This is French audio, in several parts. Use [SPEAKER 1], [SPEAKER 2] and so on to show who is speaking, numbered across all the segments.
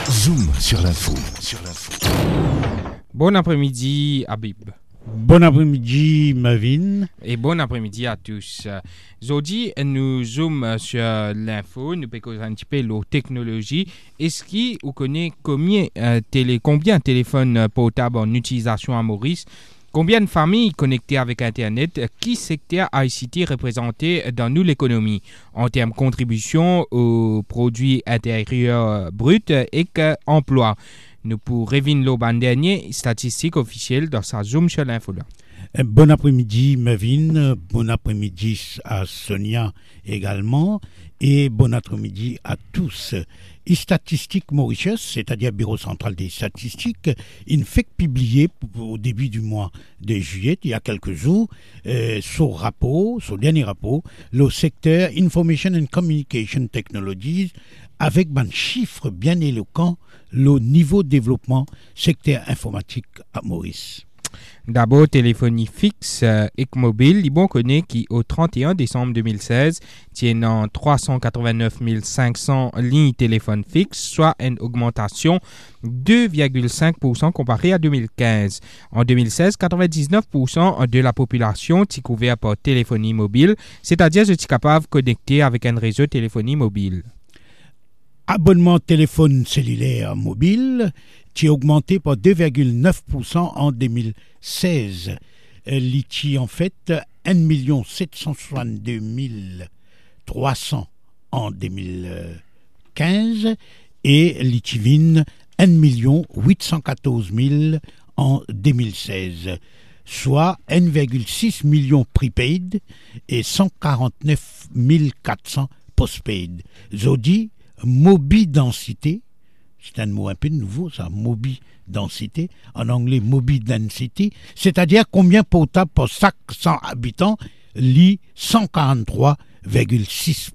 [SPEAKER 1] Zoom sur l'info.
[SPEAKER 2] Bon après-midi, Habib.
[SPEAKER 3] Bon après-midi, Mavin.
[SPEAKER 2] Et bon après-midi à tous. Aujourd'hui, nous zoomons sur l'info, nous parlons un petit peu de la technologie. Est-ce que vous connaissez combien de téléphones portables en utilisation à Maurice? Combien de familles connectées avec Internet? Qui secteur ICT représenté dans nous l'économie en termes de contribution au produit intérieur brut et emploi? Nous pour Révin Loban dernier, statistiques officielles dans sa Zoom sur l'info là.
[SPEAKER 3] Bon après-midi, Mavin. Bon après-midi à Sonia également. Et bon après-midi à tous. Statistiques Mauritius, c'est-à-dire Bureau central des statistiques, il fait publier au début du mois de juillet, il y a quelques jours, son dernier rapport, le secteur Information and Communication Technologies, avec un chiffre bien éloquent, le niveau de développement secteur informatique à Maurice.
[SPEAKER 2] D'abord, téléphonie fixe et mobile, Libon connaît qui, au 31 décembre 2016, tient en 389 500 lignes téléphone fixe, soit une augmentation de 2,5% comparé à 2015. En 2016, 99% de la population est couverte par téléphonie mobile, c'est-à-dire est capable de connecter avec un réseau de téléphonie mobile.
[SPEAKER 3] Abonnement téléphone cellulaire mobile qui a augmenté par 2,9% en 2016. L'ITI en fait 1 762 300 en 2015 et l'ITIVIN 1 814 000 en 2016, soit 1,6 million prepaid et 149 400 postpaid. Zodi, mobi-densité, c'est un mot un peu nouveau ça, mobi-densité, en anglais mobi-density, c'est-à-dire combien portable pour 500 habitants, lit 143,6%.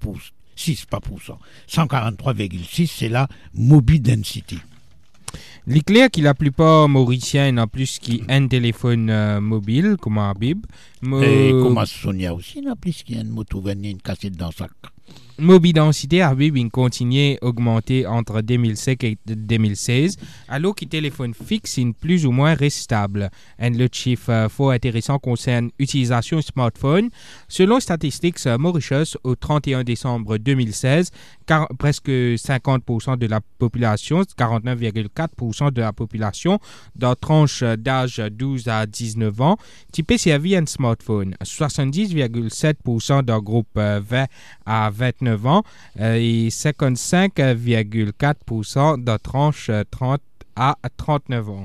[SPEAKER 3] 143,6, c'est la mobi-density.
[SPEAKER 2] Il est clair que la plupart mauriciens n'ont plus qu'un téléphone mobile, comme Habib.
[SPEAKER 3] Et comme Sonia aussi, n'a plus qu'un moto une cassette dans sa sac.
[SPEAKER 2] Mobi-densité Habib continue à augmenter entre 2005 et 2016, alors que le téléphone fixe est plus ou moins stable. Le chiffre fort intéressant concerne l'utilisation du smartphone. Selon Statistics Mauritius, au 31 décembre 2016, presque 50% de la population, 49,4% de la population, dans tranche d'âge 12 à 19 ans, typé servi un smartphone. 70,7% d'un groupe 20 à 29 ans et 55,4% de tranche 30 à 39 ans.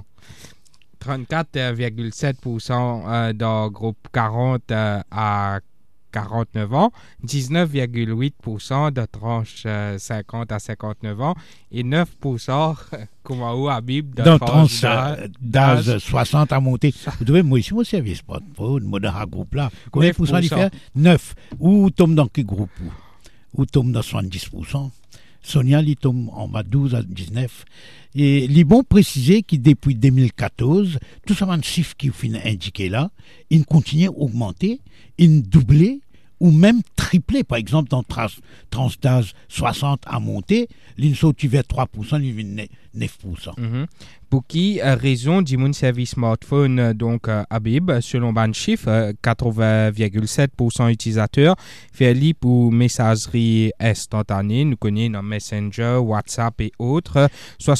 [SPEAKER 2] 34,7% d'un groupe 40 à 49 ans, 19,8% de tranche 50 à 59 ans et 9% comme à Habib de tranche
[SPEAKER 3] d'âge 60 à monter. Vous devez moi ici mon service pas pour un groupe là. Combien de pourcents il fait 9. Ou tombe dans quel groupe ou tombe dans 70%. Sonia il tombe en bas 12 à 19. Et il est bon préciser que depuis 2014, tout ça un chiffre qui est indiqué là, il continue à augmenter, il doublé ou même triplé. Par exemple, dans tranche d'âge 60 à monter, il saute vers 3%, il vient 9%.
[SPEAKER 2] Pour qui raison du mon service smartphone, donc Habib, selon ban chiffre, 80,7% utilisateurs fait li pour messagerie instantanée, nous connaissons Messenger, WhatsApp et autres,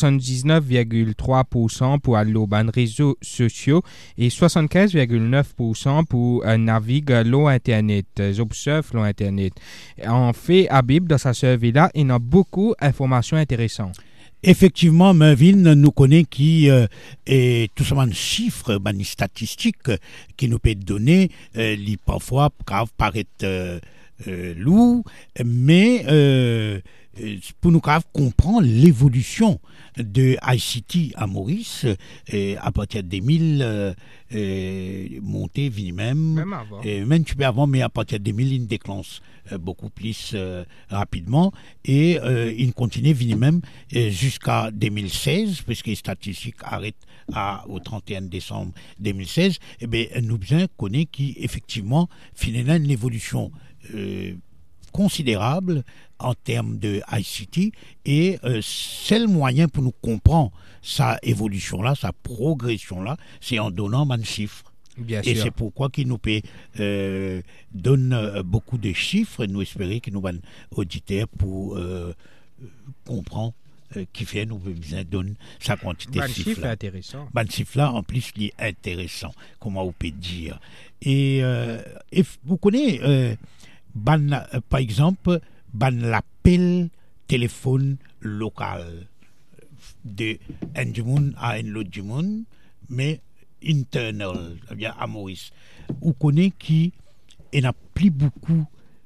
[SPEAKER 2] 79,3% pour aller au ban réseaux sociaux et 75,9% pour naviguer l'Internet, observe l'Internet. En fait, Habib, dans sa survie là, il a beaucoup d'informations intéressantes.
[SPEAKER 3] Effectivement, Mervyn nous connaît qui est tout simplement un chiffre, une statistique qui nous peut donner, qui parfois peuvent paraître lourd, mais pour nous comprendre l'évolution de ICT à Maurice à partir de 2000 monter même
[SPEAKER 2] avant.
[SPEAKER 3] Même tu peux avant, mais à partir de 2000 il déclenche beaucoup plus rapidement et il continue même jusqu'à 2016 puisque les statistiques arrêtent au 31 décembre 2016. Et bien nous bien connaît qui effectivement finalement une évolution considérable en termes de ICT et c'est le moyen pour nous comprendre sa évolution-là, sa progression-là, c'est en donnant un chiffre.
[SPEAKER 2] Bien
[SPEAKER 3] Et
[SPEAKER 2] sûr.
[SPEAKER 3] c'est pourquoi qu'il nous donne beaucoup de chiffres et nous espérons que nous allons auditeurs pour comprendre qui fait nous besoin donner sa quantité de
[SPEAKER 2] chiffre est
[SPEAKER 3] chiffres.
[SPEAKER 2] intéressant.
[SPEAKER 3] Ban chiffre là en plus il est intéressant, comment on peut dire. Et vous connaissez par exemple l'appel téléphone local de un du monde à un autre du monde, mais internal, c'est-à-dire à Maurice. Vous connaissez qui il n'a plus beaucoup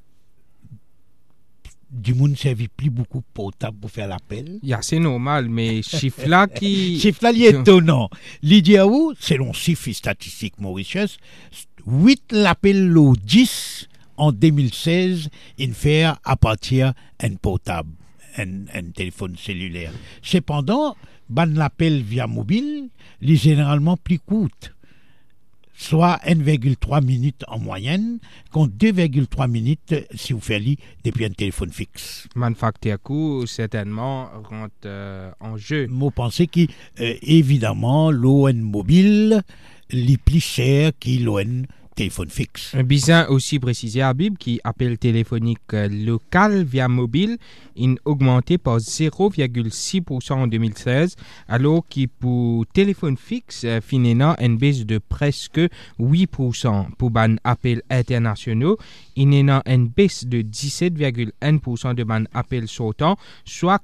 [SPEAKER 3] du monde servi plus beaucoup portable pour faire l'appel.
[SPEAKER 2] C'est normal, mais chiffre là qui...
[SPEAKER 3] Chiffre là, il est étonnant. L'idée à vous, selon chiffre statistique Mauritius, 8 l'appel au 10 en 2016, il fait à partir d'un portable, un téléphone cellulaire. Cependant, l'appel via mobile, il est généralement plus court, soit 1,3 minutes en moyenne, contre 2,3 minutes si vous faites depuis un téléphone fixe.
[SPEAKER 2] Manufacture coup, certainement, rentre en jeu.
[SPEAKER 3] Moi, pensez qu'évidemment, l'ON mobile est plus cher que l'ON téléphone fixe.
[SPEAKER 2] Bizarre aussi préciser Habib qui appel téléphonique local via mobile a augmenté par 0,6% en 2016 alors que pour téléphone fixe finalement une baisse de presque 8%. Pour ban appels internationaux il y a une baisse de 17,1% de ban appels sortants, soit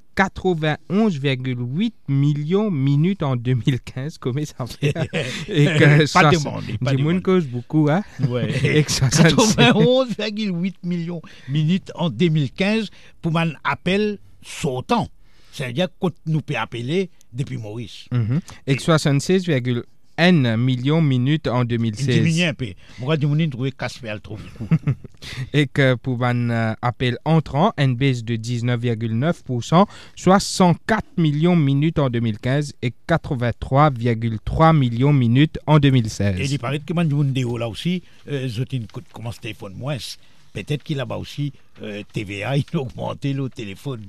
[SPEAKER 2] 91,8 millions de minutes en 2015. Comment ça fait? Et que
[SPEAKER 3] pas demandé.
[SPEAKER 2] Du monde cause beaucoup, hein?
[SPEAKER 3] Ouais.
[SPEAKER 2] Et que
[SPEAKER 3] 91,8 millions de minutes en 2015 pour un appel sortant. C'est-à-dire que nous pouvons appeler depuis Maurice.
[SPEAKER 2] Et 76,1 millions de minutes en 2016.
[SPEAKER 3] Il diminue un peu. Moi, je me trouve Casper trop beaucoup.
[SPEAKER 2] Et que pour un appel entrant, une baisse de 19,9%, soit 104 millions de minutes en 2015 et 83,3 millions de minutes en 2016.
[SPEAKER 3] Et il paraît que je là aussi, comment ce téléphone moins. Peut-être qu'il a là-bas aussi TVA, il a augmenté le téléphone.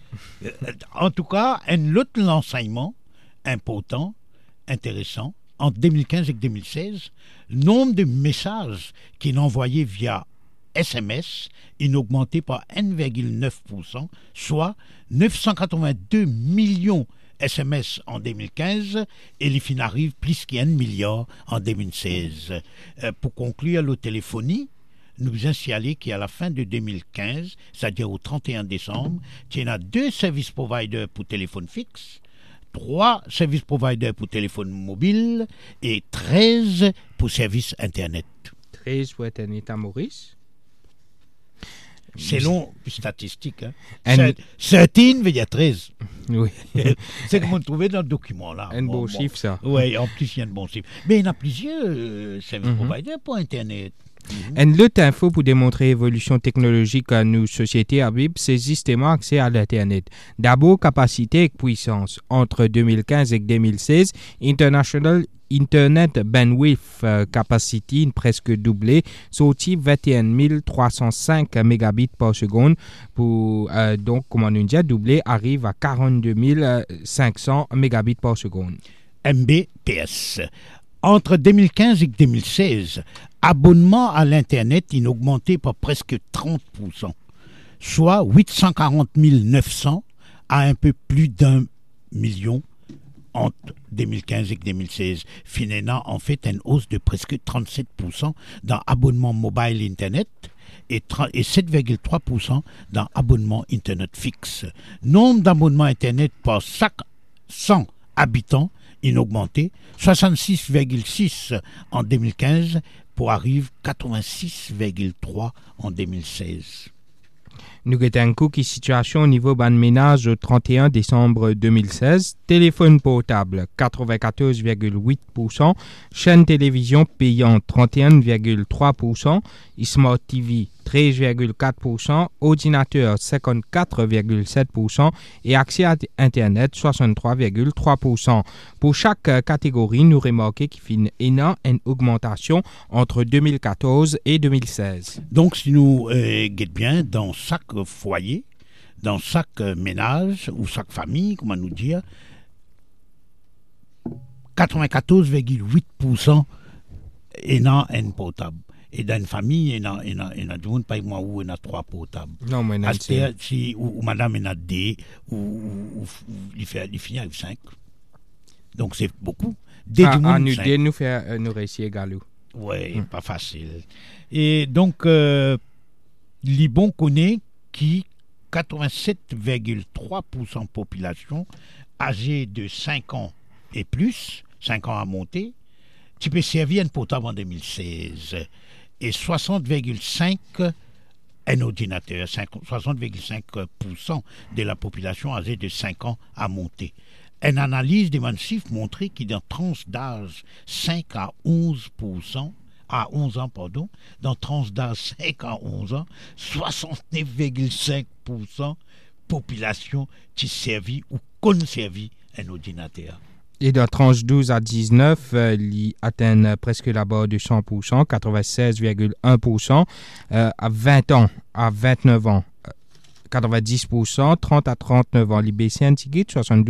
[SPEAKER 3] En tout cas, un autre enseignement important, intéressant, entre 2015 et 2016, le nombre de messages qu'il envoyait via SMS est augmenté par 1,9%, soit 982 millions SMS en 2015 et les fins arrivent plus qu'un milliard en 2016. Pour conclure la téléphonie, nous avons signalé qu'à la fin de 2015, c'est-à-dire au 31 décembre, il y a 2 services providers pour téléphone fixe, 3 services providers pour téléphone mobile et 13 pour services Internet.
[SPEAKER 2] 13 pour Internet à Maurice.
[SPEAKER 3] Selon les statistiques. 13 veut dire 13.
[SPEAKER 2] Oui.
[SPEAKER 3] C'est comme on trouvait dans le document là.
[SPEAKER 2] Un bon chiffre, ça.
[SPEAKER 3] Oui, en plus, il y a un bon chiffre. Mais il y a plusieurs services providers pour Internet.
[SPEAKER 2] Une autre info pour démontrer l'évolution technologique à nos sociétés, Habib, c'est justement accès à l'Internet. D'abord, capacité et puissance. Entre 2015 et 2016, International Internet Bandwidth Capacity presque doublé, sorti 21 305 mégabits par seconde, pour, donc, comme on a doublé, arrive à 42 500 mégabits par seconde.
[SPEAKER 3] Mbps. Entre 2015 et 2016, abonnement à l'Internet a augmenté par presque 30%, soit 840 900 à un peu plus d'1 million entre 2015 et 2016. Finalement, en fait, une hausse de presque 37% dans abonnement mobile Internet et 7,3% dans abonnement Internet fixe. Nombre d'abonnements Internet par 100 habitants a augmenté, 66,6 en 2015 pour arriver 86,3 en 2016.
[SPEAKER 2] Nous avons un coup qui situation au niveau ban ménage au 31 décembre 2016. Téléphone portable 94,8%. Chaîne télévision payante 31,3%. Smart TV 13,4%. Ordinateur 54,7%. Et accès à Internet 63,3%. Pour chaque catégorie, nous remarquons qu'il y a une augmentation entre 2014 et 2016.
[SPEAKER 3] Donc, si nous guettons bien, dans chaque foyer, dans chaque ménage ou chaque famille, comment nous dire, 94,8% est dans un portable. Et dans une famille, il y a du monde, pas moi, où il y a 3 portables.
[SPEAKER 2] Non, mais
[SPEAKER 3] si ou madame il y a 2, ou il finit avec 5. Donc, c'est beaucoup.
[SPEAKER 2] Nous faire nous réussir également.
[SPEAKER 3] Oui, pas facile. Et donc, Libon connaît qui 87,3% population âgée de 5 ans et plus, 5 ans à monter, tu peux servir un portable en 2016 et 60,5% un ordinateur, 60,5% de la population âgée de 5 ans à monter. Une analyse des massifs montrait qu'il dans tranche d'âge 5 à 11%, à 11 ans, pardon, dans tranche d'âge 5 à 11 ans, 69,5% population qui servit ou conservit un ordinateur.
[SPEAKER 2] Et dans tranche 12 à 19, ils atteignent presque la barre de 100%, 96,1%. À 20 ans, à 29 ans, 90%, 30 à 39 ans, les baissent un ticket,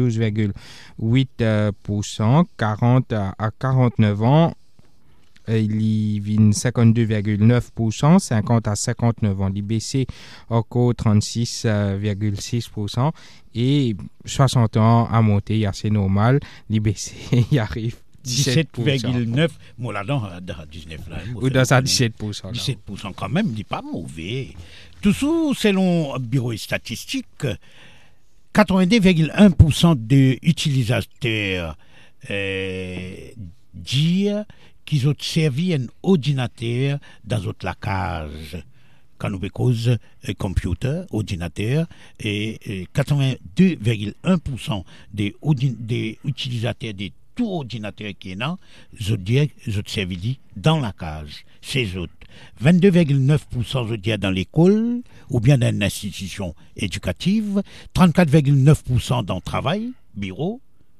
[SPEAKER 2] 72,8%, 40 à 49 ans, il y vient 52,9%, 50 à 59 ans, les baissés encore 36,6%, et 60 ans à monter, c'est normal, les baissés y arrivent
[SPEAKER 3] 17,9%. Moi là-dedans, dans 19 là.
[SPEAKER 2] Ou dans ça 17%.
[SPEAKER 3] 17% quand même, il n'est pas mauvais. Tout ça, selon le bureau statistique, 82,1% des utilisateurs disent qu'ils ont servi un ordinateur dans notre lacage. Quand nous cause computer, ordinateur, et 82,1% des utilisateurs des tout ordinateur qui est là, je dis, je servi dans la case. C'est autres. 22,9% je dis dans l'école ou bien dans une institution éducative, 34,9% dans le travail, bureau,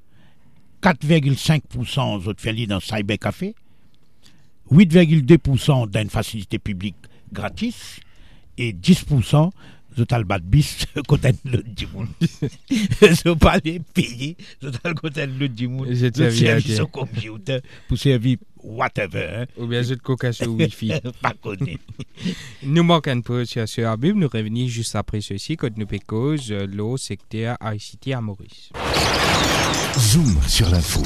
[SPEAKER 3] 4,5% je fais dans cybercafé, 8,2% dans une facilité publique gratis et 10% je t'ai le bas de bis côté de l'autre du monde. Je ne pas les payer, je t'ai le côté de l'autre du monde. Je servis sur computer pour servir whatever.
[SPEAKER 2] Ou bien je te coca sur Wi-Fi.
[SPEAKER 3] Pas connu.
[SPEAKER 2] Nous manquons un peu sur Abib, nous revenons juste après ceci quand nous pécose l'eau secteur ICT à Maurice.
[SPEAKER 1] Zoom sur l'info.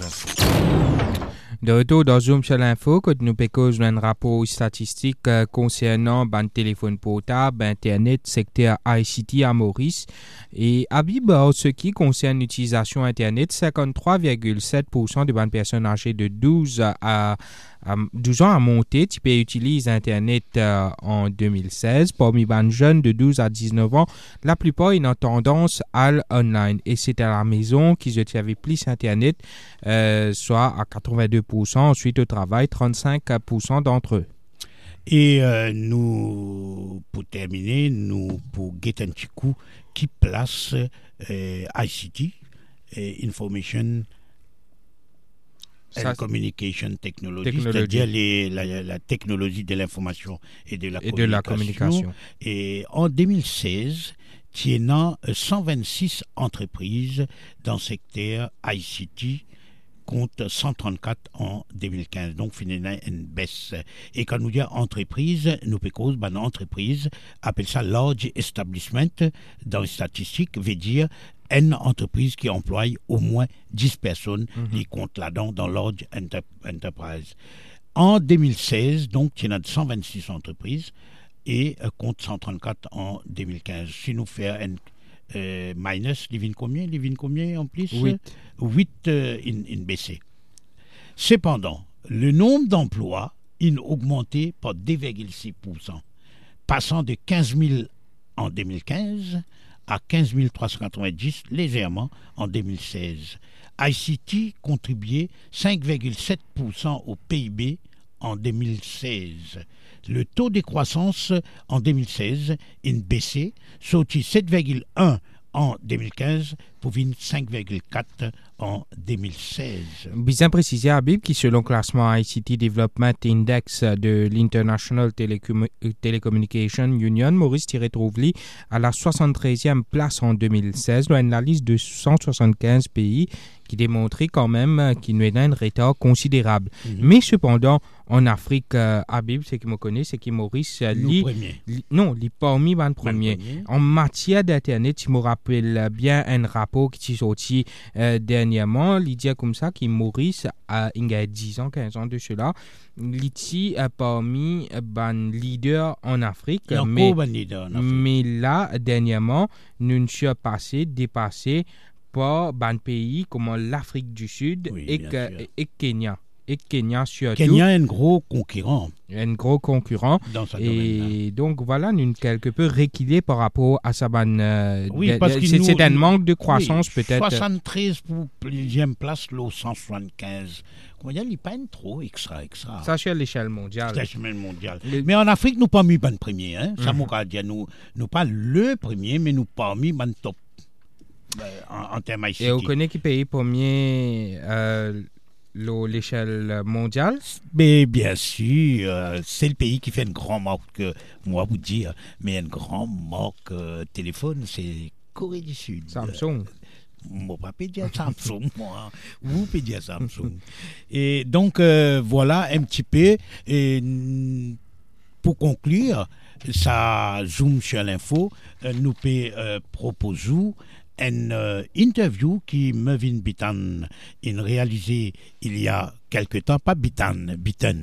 [SPEAKER 2] De retour dans Zoom sur l'info, quand nous pécose un rapport statistique concernant le téléphone portable, Internet, secteur ICT à Maurice. Et Habib, en ce qui concerne l'utilisation Internet, 53,7% de bonnes personnes âgées de 12 ans à monter, tu peux utiliser Internet en 2016. Parmi les jeunes de 12 à 19 ans, la plupart ont une tendance à l'online. Et c'est à la maison qu'ils utilisent plus Internet, soit à 82%. Ensuite, au travail, 35% d'entre eux.
[SPEAKER 3] Et nous, pour terminer, pour guetter un petit coup, qui place ICT, Information and Communication Technology, c'est-à-dire la technologie de l'information et de la communication. Et en 2016, il y a 126 entreprises dans le secteur ICT compte 134 en 2015. Donc, finalement, une baisse. Et quand nous disons entreprise, nous pécons, entreprise, appelle ça large establishment dans les statistiques, veut dire une entreprise qui emploie au moins 10 personnes, qui compte là-dedans dans large enterprise. En 2016, donc, il y en a 126 entreprises et compte 134 en 2015. Si nous faisons minus, il vient combien en plus? 8 in baissé. Cependant, le nombre d'emplois a augmenté par 2,6%, passant de 15 000 en 2015 à 15 390 légèrement en 2016. ICT contribuait 5,7% au PIB en 2016. Le taux de croissance en 2016 a baissé, sorti 7,1 en 2015 pour 5,4 en 2016.
[SPEAKER 2] Bien précisé, Habib, qui selon classement ICT Development Index de l'International Telecommunication Union, Maurice Thierry-Trouvli à la 73e place en 2016, dans une liste de 175 pays qui démontrait quand même qu'il y a un retard considérable. Mais cependant, en Afrique, Habib, ce qui me connaît, c'est que Maurice
[SPEAKER 3] les
[SPEAKER 2] parmi les premiers. En matière d'Internet, je me rappelle bien un rapport qui est sorti dernièrement, il dit comme ça que Maurice, il y a 10 ans, 15 ans de cela, il est parmi les leaders en Afrique. Mais là, dernièrement, nous sommes dépassés par des pays comme l'Afrique du Sud et Kenya. Et Kenya surtout.
[SPEAKER 3] Kenya est un gros concurrent.
[SPEAKER 2] Dans ce domaine-là. Donc voilà, nous quelque peu reculé par rapport à ça.
[SPEAKER 3] Parce que
[SPEAKER 2] c'est un manque de croissance peut-être.
[SPEAKER 3] 73 pour deuxième place, l'eau 175. Comment dire, il n'y a pas trop extra.
[SPEAKER 2] Ça c'est à l'échelle mondiale.
[SPEAKER 3] Mais en Afrique, nous pas mis le premier. Ça m'a dit, nous pas le premier, mais nous pas mis le top. En termes ICT.
[SPEAKER 2] Et on connaît qui paye premier l'échelle mondiale?
[SPEAKER 3] Mais bien sûr, c'est le pays qui fait une grande marque, moi vous dire, mais une grande marque téléphone, c'est Corée du Sud.
[SPEAKER 2] Samsung.
[SPEAKER 3] Moi, pas dire Samsung, moi. Vous pouvez dire Samsung. Et donc, voilà un petit peu. Et pour conclure, ça zoom sur l'info, nous peut proposer une interview qui Mervyn Bitton a réalisé il y a quelque temps, pas Bitton.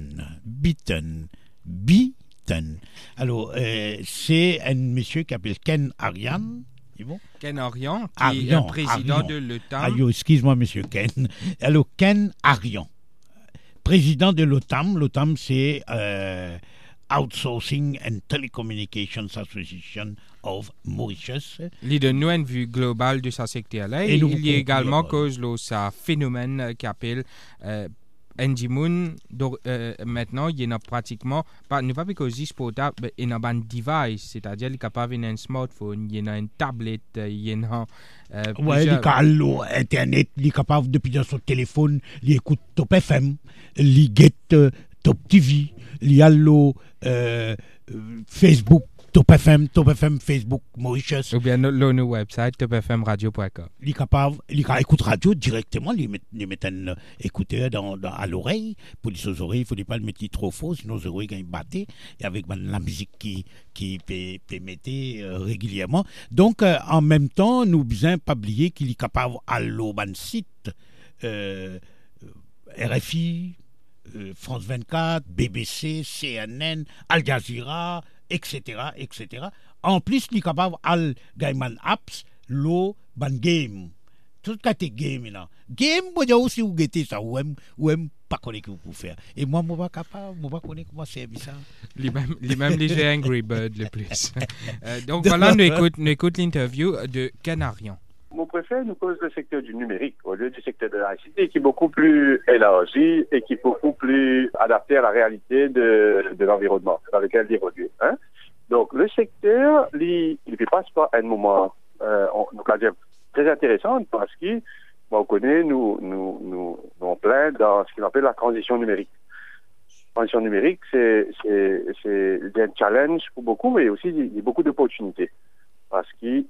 [SPEAKER 3] Alors, c'est un monsieur qui s'appelle Ken Arian.
[SPEAKER 2] Ken Arian, qui est président de l'OTAN.
[SPEAKER 3] Excuse-moi, monsieur Ken. Alors, Ken Arian, président de l'OTAN. L'OTAN, c'est Outsourcing and Telecommunications Association of Mauritius.
[SPEAKER 2] Il donne une vue globale de ce secteur-là. Et il y a également cause de ce phénomène qui appelle Endimoon. Maintenant, il y en a pratiquement, pas cause portable, mais il y a un device, c'est-à-dire qu'il est capable d'un smartphone, il y a une tablette, il y a
[SPEAKER 3] il est capable Internet, il est capable depuis dans son téléphone, il écoute Top FM, il get Top TV, il y a Facebook, Top FM, Facebook, Mauritius.
[SPEAKER 2] Ou bien le website topfmradio.com.
[SPEAKER 3] Il est capable, il écoute radio directement, il met un écouteur à l'oreille, pour les oreilles, il ne faut pas le mettre trop fort, sinon les oreilles gagnent batté, et avec la musique qui peut mettre régulièrement. Donc, en même temps, nous ne devons pas oublier qu'il est capable à l'auban site, RFI, France 24, BBC, CNN, Al Jazeera, etc. En plus, il est capable de gagner apps, ban game. Tout cas, c'est game. Game, vous aussi vous guettez ça, ou pas connaître que vous pouvez faire. Et moi, je ne suis pas capable, je ne sais pas comment c'est ça.
[SPEAKER 2] Les jeux Angry Bird le plus. Donc voilà, nous écoutons l'interview de Ken Arian.
[SPEAKER 4] Mon préféré nous cause le secteur du numérique au lieu du secteur de l'ICT qui est beaucoup plus élargi et qui est beaucoup plus adapté à la réalité de l'environnement dans lequel il évolue. Donc le secteur, il passe par un moment très intéressant parce que on connaît, nous en plein dans ce qu'on appelle la transition numérique. La transition numérique, c'est un challenge pour beaucoup, mais aussi il y a beaucoup d'opportunités parce qu'il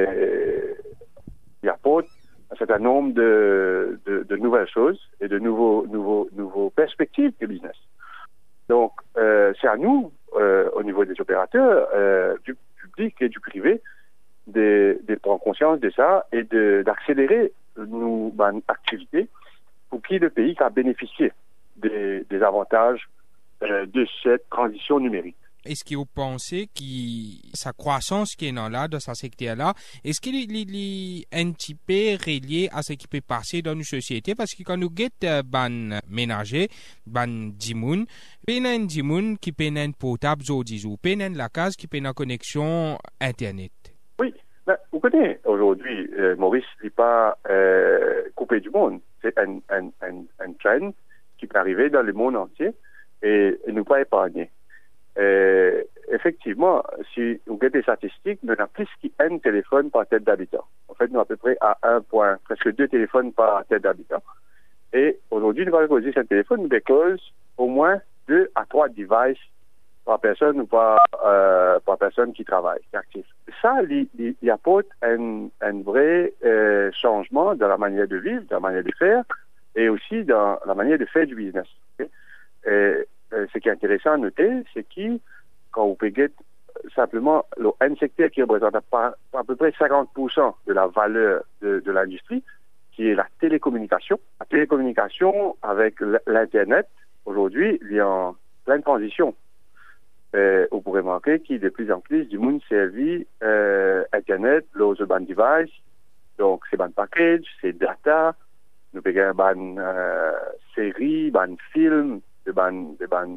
[SPEAKER 4] apporte un certain nombre de nouvelles choses et de nouveaux perspectives de business. Donc, c'est à nous, au niveau des opérateurs, du public et du privé, de prendre conscience de ça et d'accélérer nos activités pour qu'il y ait le pays qui a bénéficié des avantages de cette transition numérique.
[SPEAKER 2] est-ce que vous pensez que sa croissance qui est là, dans ce secteur-là, est-ce qu'il est un petit peu relié à ce qui peut passer dans nos sociétés? Parce que quand nous guettons ban ménager, ban dimoun, penen dimoun qui penen potable, ou penen la case qui penen connexion Internet.
[SPEAKER 4] Oui, ben, vous connaissez, aujourd'hui, Maurice n'est pas coupé du monde. C'est un trend qui peut arriver dans le monde entier et nous pas épargner. Effectivement, si vous regardez des statistiques, nous avons plus qu'un téléphone par tête d'habitant. En fait, nous sommes à peu près à presque 2 téléphones par tête d'habitant. Et aujourd'hui, nous allons poser un téléphone, nous décose au moins 2 à 3 devices par personne ou par personne qui travaille, qui est actif. Ça, il apporte un vrai changement dans la manière de vivre, dans la manière de faire, et aussi dans la manière de faire du business. Okay? Ce qui est intéressant à noter, c'est que quand vous payez simplement un secteur qui représente à peu près 50% de la valeur de l'industrie, qui est la télécommunication. La télécommunication avec l'Internet, aujourd'hui, il y a en pleine transition. Vous pourrez remarquer qu'il y a de plus en plus du monde servi Internet, les urban devices, donc c'est ban package, c'est data, nous payons ban séries, ban films, des ban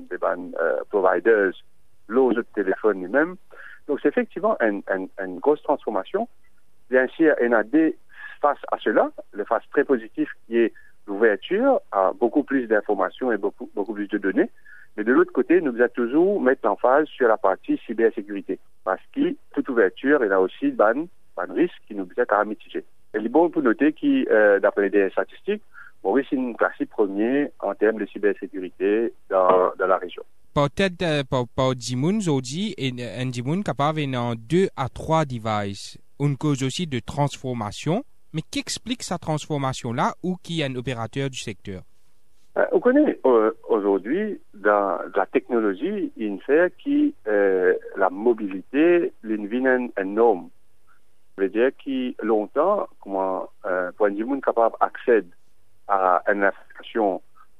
[SPEAKER 4] providers, les autres téléphones lui-même. Donc c'est effectivement une grosse transformation. Bien sûr, il y a des face à cela, le face très positif qui est l'ouverture à beaucoup plus d'informations et beaucoup plus de données. Mais de l'autre côté, nous devons toujours mettre en phase sur la partie cybersécurité. Parce que toute ouverture, il y a aussi ban risque qui nous devons à mitiger. Et il est bon pour noter que, d'après les statistiques, Maurice est une classe premier en termes de cybersécurité dans la région.
[SPEAKER 2] Peut-être pour Dimoun, Zodi, un Dimoun capable d'avoir 2 à 3 devices. Une cause aussi de transformation. Mais qui explique sa transformation-là ou qui est un opérateur du secteur?
[SPEAKER 4] On connaît aujourd'hui dans la technologie une fait qui la mobilité l'une énorme. Ça veut dire que longtemps, comment pour un monde capable d'accéder à une application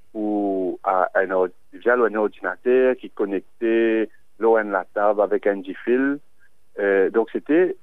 [SPEAKER 4] ou à un ordinateur qui est connecté là à la table avec un fil. Donc c'était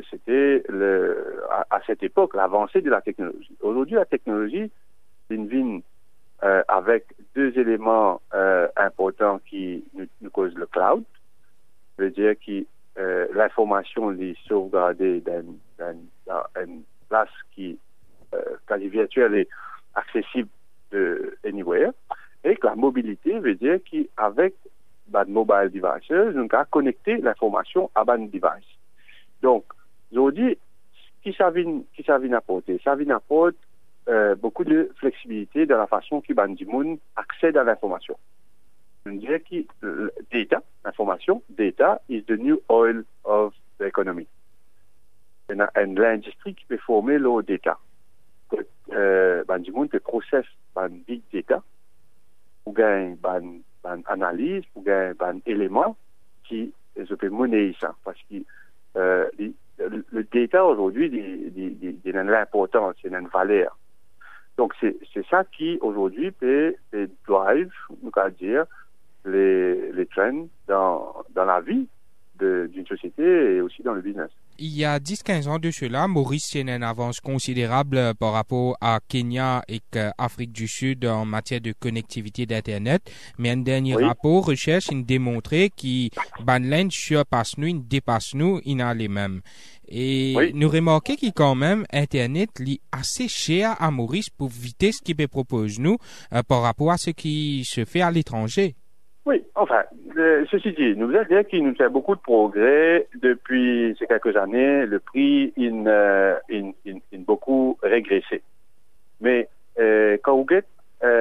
[SPEAKER 4] à cette époque l'avancée de la technologie. Aujourd'hui, la technologie vient avec 2 éléments importants qui nous causent le cloud. Ça veut dire que l'information est sauvegardée dans une place qui quasi virtuelle et accessible de anywhere. Et que la mobilité veut dire qu'avec mobile devices, nous avons connecté l'information à ban device. Donc, aujourd'hui, qui ça vient apporter? Ça vient apporter beaucoup de flexibilité dans la façon que ban monde accède à l'information. On dirait que l'information, data is the new oil of the economy. Et l'industrie qui peut former le data. Ban monde peut process ban big data ou gain ban analyse ou un élément qui peut monnayer ça parce que le data aujourd'hui il a une importance, il a une valeur. Donc c'est ça qui aujourd'hui peut drive, nous allons dire, les trends dans la vie d'une société et aussi dans le business.
[SPEAKER 2] Il y a 10-15 ans de cela, Maurice a une avance considérable par rapport à Kenya et Afrique du Sud en matière de connectivité d'Internet. Mais un dernier rapport recherche a démontré que l'Inde surpasse nous, il dépasse nous, il a les mêmes. Et nous remarquons que quand même, Internet est assez cher à Maurice pour éviter ce qu'il peut proposer nous par rapport à ce qui se fait à l'étranger.
[SPEAKER 4] Oui, enfin, ceci dit, nous allons dire qu'il nous fait beaucoup de progrès depuis ces quelques années. Le prix, il beaucoup régressé. Mais quand vous regardez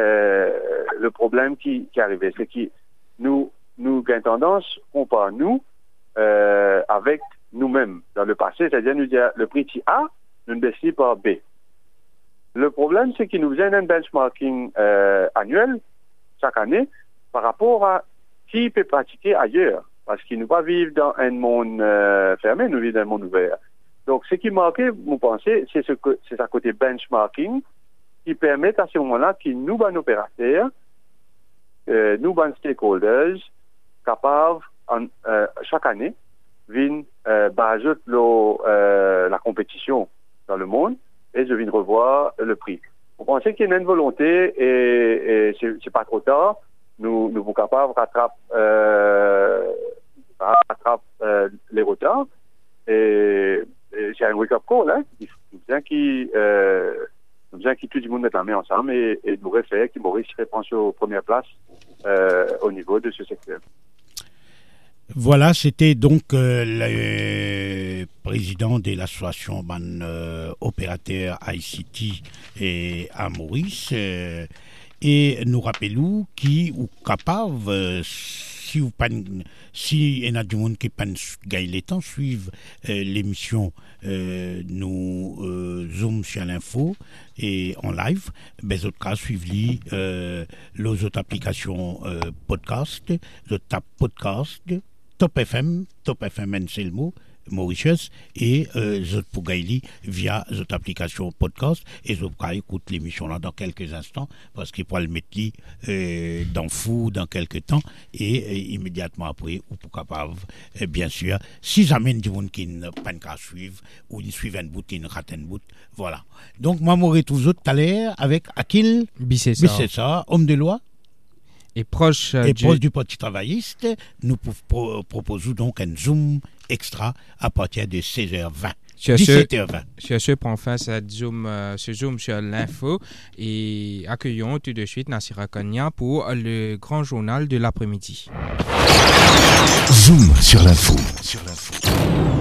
[SPEAKER 4] le problème qui est arrivé, c'est que nous avons tendance, compare nous avec nous-mêmes dans le passé, c'est-à-dire nous dire le prix A, nous ne baissons par B. Le problème, c'est qu'il nous faisait un benchmarking annuel chaque année par rapport à qui peut pratiquer ailleurs. Parce qu'il ne va pas vivre dans un monde fermé, nous vivons dans un monde ouvert. Donc, ce qui manquait, vous pensez, c'est à côté benchmarking qui permet à ce moment-là que nous, ban opérateurs, nous, ban stakeholders, capables chaque année, viennent baser la compétition dans le monde et je viens revoir le prix. Vous pensez qu'il y a une volonté et c'est pas trop tard. Nous sommes capables de rattraper les retards et c'est un wake-up call. Hein. Il faut bien que tout le monde mette la main ensemble et nous refaire que Maurice pense aux premières places au niveau de ce secteur.
[SPEAKER 3] Voilà, c'était donc le président de l'association opérateur ICT et à Maurice. Et nous rappelons qui ou capable si il y a du monde qui gagne les temps suivre l'émission nous zoom sur l'info et en live les autres cas suivent les autres applications podcast le tap podcast Top FM c'est le mot Mauritius et autres pour gagner via cette application podcast et je pourrais écouter l'émission là dans quelques instants parce qu'il pourra le mettre dans fou dans quelques temps et immédiatement après ou pour capable bien sûr si jamais du monde qui ne pas qu'à suivre ou une suivre une bout une rate une bout voilà donc moi m'aurai tous autres tout à l'heure avec Akil Bissessa homme de loi
[SPEAKER 2] et proche
[SPEAKER 3] du Parti travailliste, nous proposons donc un Zoom extra à partir de 16h20. 17h20.
[SPEAKER 2] Sur ce, prend fin ce Zoom sur l'info et accueillons tout de suite Nassira Kanya pour le grand journal de l'après-midi.
[SPEAKER 1] Zoom sur l'info.